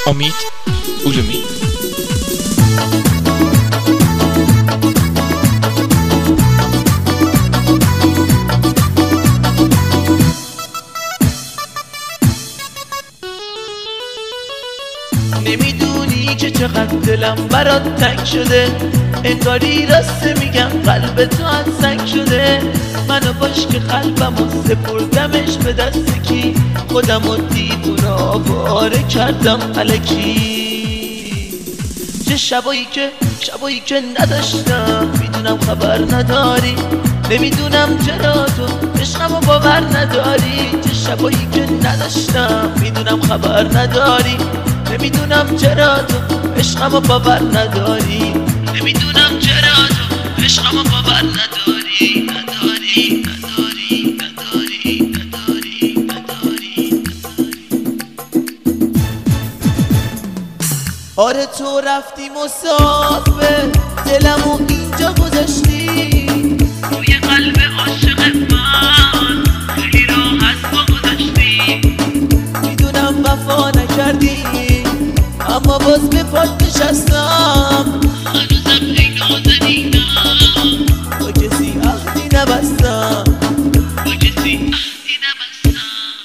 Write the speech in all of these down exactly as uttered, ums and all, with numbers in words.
امید علومی. نمیدونی که چقدر دلم برات تنگ شده، انگاری راسته میگم قلب تو از سنگ شده. منو باش که قلبمو سپردمش به دست کی، خودمو دیوونه آواره کردم الکی. چه شبایی که شبایی که نداشتم، میدونم خبر نداری، نمیدونم چرا تو عشقمو باور نداری. چه شبایی که نداشتم، میدونم خبر نداری، نمیدونم چرا تو عشقمو باور نداری، نمیدونم چرا تو عشقمو باور نداری نداری نداری نداری نداری نداری. آره تو رفتی مسافر، دلمو اینجا گذاشتی، روی قلب عاشق من خیلی راحت با گذاشتی. میدونم وفا نکردی اما باز به پات نشستم، هنوزم ای نازنینم با کسی عهدی نبستم، با کسی عهدی نبستم.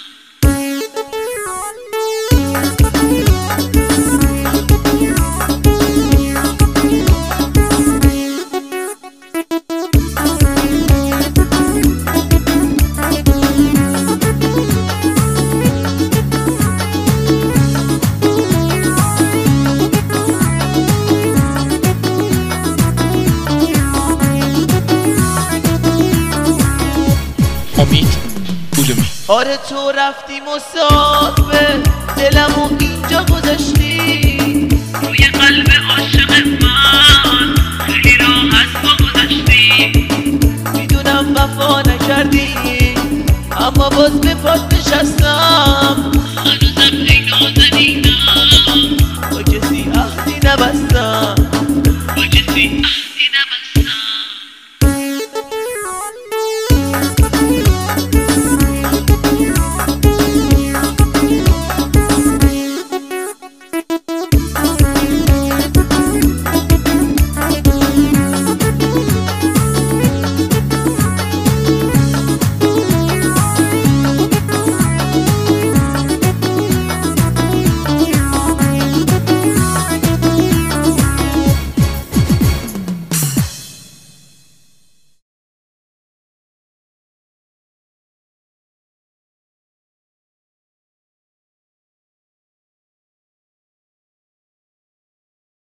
امید علومی. آره تو رفتی مسافر، دلمو اینجا گذاشتی، روی قلب عاشق من خیلی راحت با گذاشتی. میدونم وفا نکردی اما باز به پات نشستم، هنوزم ای نازنینم با کسی عهدی نبستم، با کسی